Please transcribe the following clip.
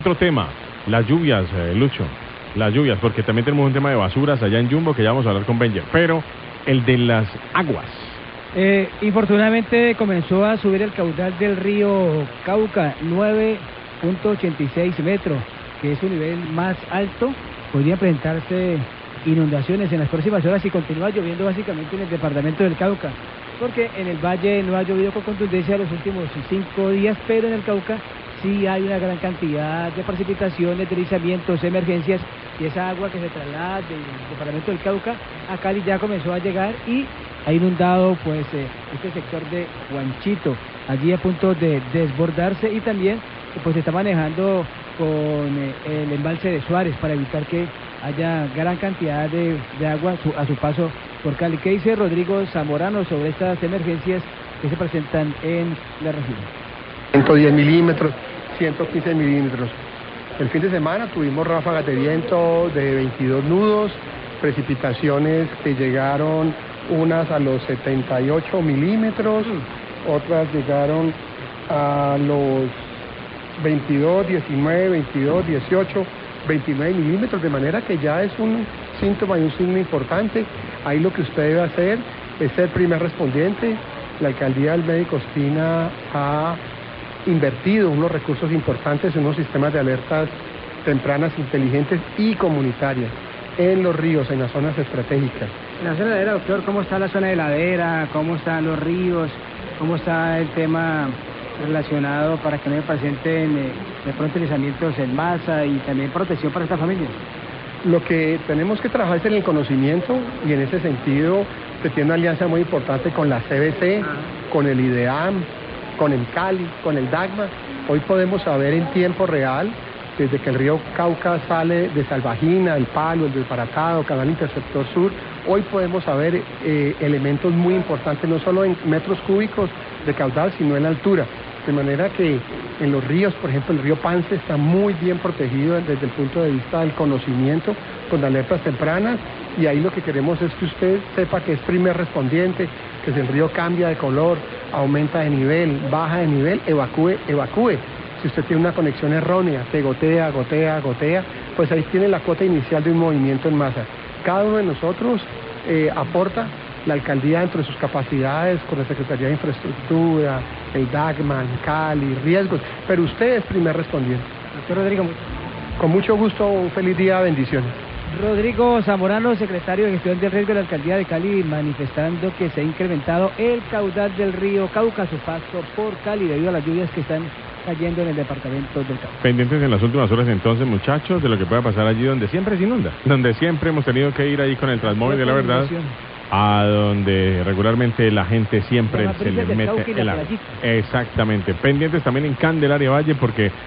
Otro tema, las lluvias, Lucho, las lluvias, porque también tenemos un tema de basuras allá en Jumbo que ya vamos a hablar con Benjer, pero el de las aguas. Infortunadamente comenzó a subir el caudal del río Cauca, 9.86 metros, que es su nivel más alto. Podrían presentarse inundaciones en las próximas horas si continúa lloviendo básicamente en el departamento del Cauca, porque en el valle no ha llovido con contundencia los últimos 5 días, pero en el Cauca sí hay una gran cantidad de precipitaciones, deslizamientos, emergencias, y esa agua que se traslada del departamento del Cauca a Cali ya comenzó a llegar y ha inundado pues este sector de Juanchito, allí a punto de desbordarse, y también pues se está manejando con el embalse de Suárez para evitar que haya gran cantidad de agua a su paso por Cali. ¿Qué dice Rodrigo Zamorano sobre estas emergencias que se presentan en la región? 110 milímetros, 115 milímetros. El fin de semana tuvimos ráfagas de viento de 22 nudos, precipitaciones que llegaron unas a los 78 milímetros, otras llegaron a los 22, 19, 22, 18, 29 milímetros, de manera que ya es un síntoma y un signo importante. Ahí lo que usted debe hacer es ser primer respondiente. La alcaldía del Médico Ospina ha invertido unos recursos importantes en unos sistemas de alertas tempranas, inteligentes y comunitarias en los ríos, en las zonas estratégicas. En la zona de ladera, doctor, ¿cómo está la zona de ladera? ¿Cómo están los ríos? ¿Cómo está el tema relacionado para que no se presenten de pronto deslizamientos en masa y también protección para estas familias? Lo que tenemos que trabajar es en el conocimiento, y en ese sentido se tiene una alianza muy importante con la CBC, con el IDEAM, con el Cali, con el DAGMA. Hoy podemos saber en tiempo real, desde que el río Cauca sale de Salvajina, El Palo, el Desbaratado, Canal Interceptor Sur, hoy podemos saber elementos muy importantes, no solo en metros cúbicos de caudal, sino en la altura. De manera que en los ríos, por ejemplo, el río Pance está muy bien protegido desde el punto de vista del conocimiento, con alertas tempranas, y ahí lo que queremos es que usted sepa que es primer respondiente, que si el río cambia de color, aumenta de nivel, baja de nivel, evacúe. Si usted tiene una conexión errónea, que gotea, pues ahí tiene la cuota inicial de un movimiento en masa. Cada uno de nosotros aporta, la alcaldía dentro de sus capacidades, con la Secretaría de Infraestructura, el DAGMA, el Cali, riesgos, pero usted es primer respondiente. Doctor Rodrigo, con mucho gusto, un feliz día, bendiciones. Rodrigo Zamorano, secretario de Gestión del Riesgo de la Alcaldía de Cali, manifestando que se ha incrementado el caudal del río Cauca a su paso por Cali debido a las lluvias que están cayendo en el departamento del Cauca. Pendientes en las últimas horas entonces, muchachos, de lo que pueda pasar allí donde siempre se inunda, donde siempre hemos tenido que ir ahí con el Transmóvil de la verdad, a donde regularmente la gente siempre se le mete el agua. Exactamente, pendientes también en Candelaria Valle, porque